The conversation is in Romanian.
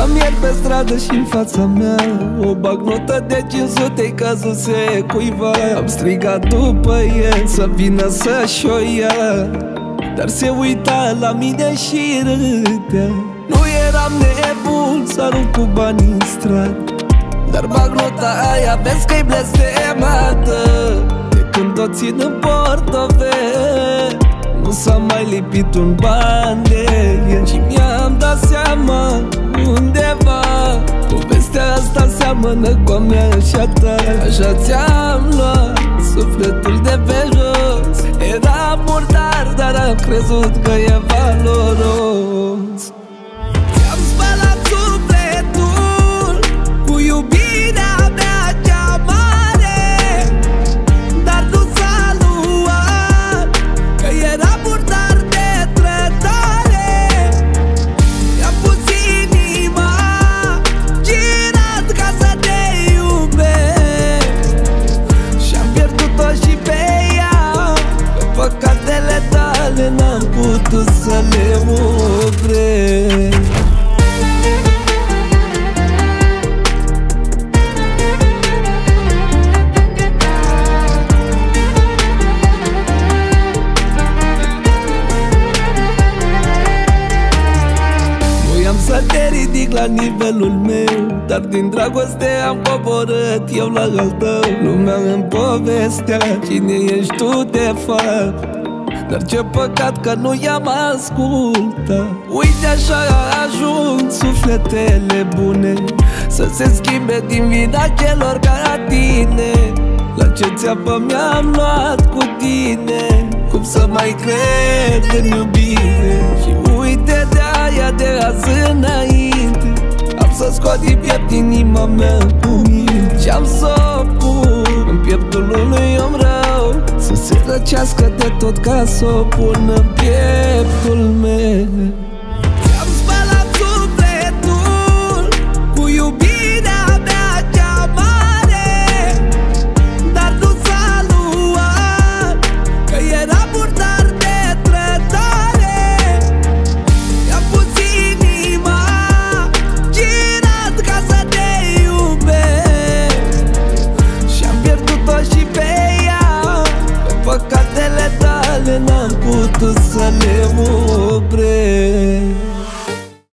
Am ieri pe stradă și în fața mea o bagnotă de 500-i căzuse cuiva. Am strigat după el să vină să-și o ia, dar se uita la mine și râdea. Nu eram nebun să arunc cu banii în stradă, dar bagnota aia vezi că-i blestemată. De când o țin în portofel, nu s-a mai lipit un ban de el. Și mi-am dat seama undeva, povestea asta seamănă cu a mea și a ta. Așa ți-am luat sufletul de pe jos. Era murdar, dar am crezut că e valoros. Ți-am spălat sufletul cu iubirea mea cea mare, dar nu s-a luat, că era murdar de trădare. I-am pus inima girat ca să te iubesc, și-am pierdut-o și pe ea, că păcatele tale n-am putut să le opresc. Să te ridic la nivelul meu, dar din dragoste am coborât eu la al tău. Lumea îmi povestea cine ești tu de fapt, dar ce păcat că nu i-am ascultat. Uite așa ajung sufletele bune să se schimbe din vina celor ca tine. La ce țeapă mi-am luat cu tine, cum să mai cred în iubire? Și uite de aia de azi înainte am să scot din piept inima mea cu mine, și-am să o pun în pieptul unui om rău, să se răcească de tot ca să o pun în pieptul meu.